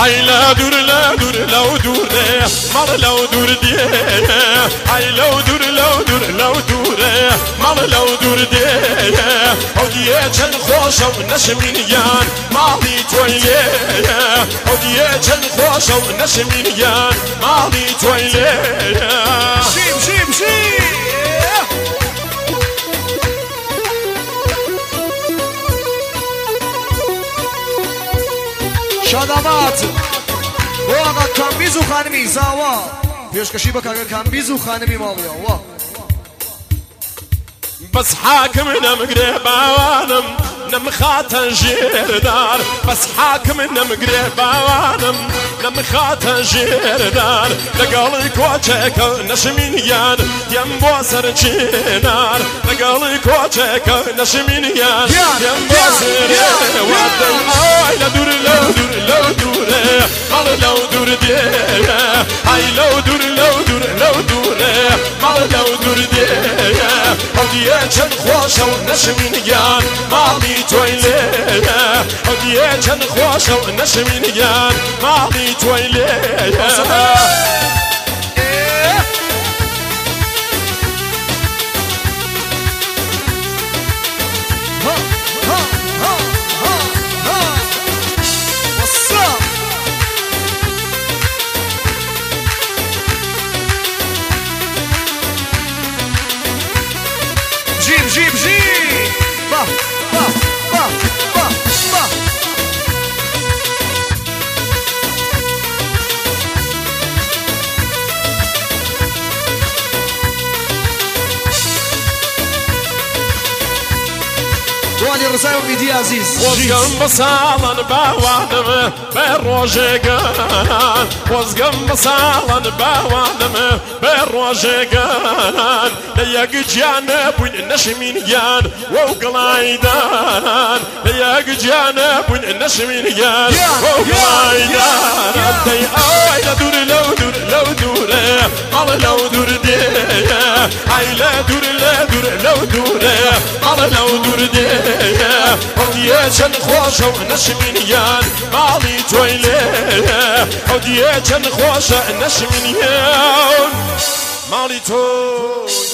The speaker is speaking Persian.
هاي لا دور لا دور لو دور مال لو دور دي هاي لو دور لو دور لو دور مال لو دور دي هوديه چن خوش و نشمینیان مالی تویله هوديه چن خوش و نشمینیان مالی تویله شیم شیم شیم شادامات و آقا کامبیز و خانمی زاوا پیشکشی بکن کامبیز و خانمی مالیا وا بس حاكم نمقرب عوانم نمخاتا جيردار بس حاكم نمقرب عوانم نمخاتا جيردار لقالي كوچك نشمينيان يم بوسر چينار لقالي كوچك نشمينيان يم بوسر وادن آي لدور لو دور لو دور مال لو دور دي هاي لو دور لو دور لو دور مال لو دور دي هوديه چن خوش و نشمینیان مالی تویله هوديه چن خوش و نشمینیان مالی تویله جيب جيب جيب با با با با با دواني الرسائل وميدي عزيز وزقم بصالن باوانم بروجيقان وزقم بصالن باوانم بروجيقان لياق جانب وين نشمينيان وقلايدان لياق جانب وين نشمينيان وقلايدان دي اوي لا دور لو دور لو دور مال لو دور دي اي لا دور لا دور لو دور مال لو دور دي هوديه چن خوش و نشمینیان مالی تویله هوديه چن خوش و نشمینیان مالی تویله